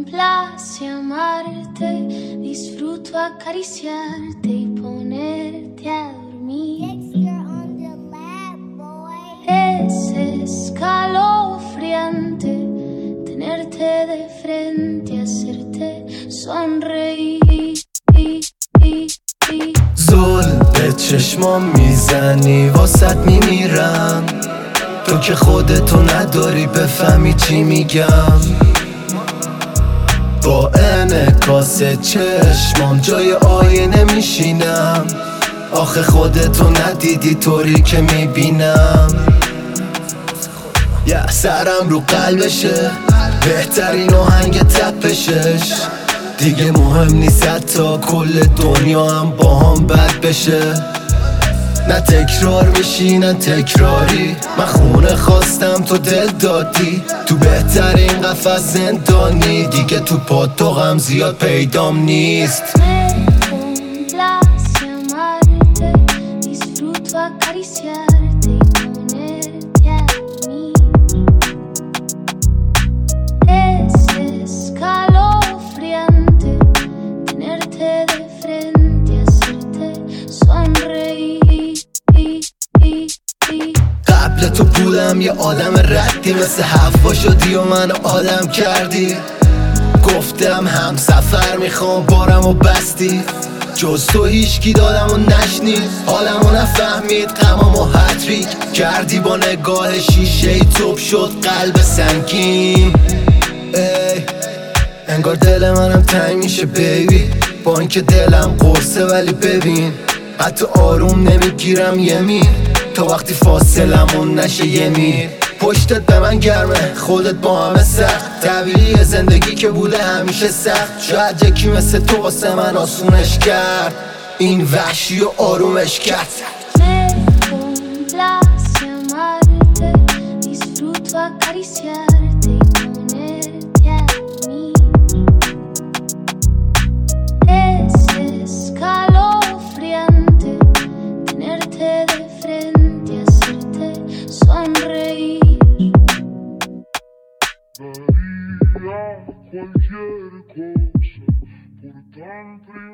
complace amarte, disfruto acariciarte y ponerte a dormir. Es escalofriante tenerte de frente, hacerte sonreír. زل به چشمام میزنی واسط میمیرم، تو که خودتو نداری بفهمی چی میگم. با انعکاس چشمام جای آینه میشینم، آخه خودتو ندیدی طوری که میبینم. سرم رو قلبشه، بهترین آهنگ تپشش، دیگه مهم نیست حتی کل دنیا هم با هم بد بشه. نه تکرار میشی نه تکراری، من خونه خواستم تو دل دادی، تو بهترین قفس زندانی، دیگه تو پات تو غم زیاد پیدام نیست. قبل تو بودم یه آدم ردی، مثل حوا شدی و منو آدم کردی. گفتم هم سفر میخوام بارم و بستی، جز تو هیچکی دادم و نشنید، حالمو نفهمید، غمامو هتریک کردی با نگاه شیشه ای توب شد قلب سنگین. انگار دل منم تنگ میشه بیبی، با اینکه دلم قرصه ولی ببین حتی آروم نمیگیرم یمین، تا وقتی فاصلمون نشه یه میر. پشتت به من گرمه خودت با همه سخت، طبیعی زندگی که بوده همیشه سخت، شاید یکی مثل تو واسه من آسونش کرد، این وحشی و آرومش کرد. Cualquier cosa por tan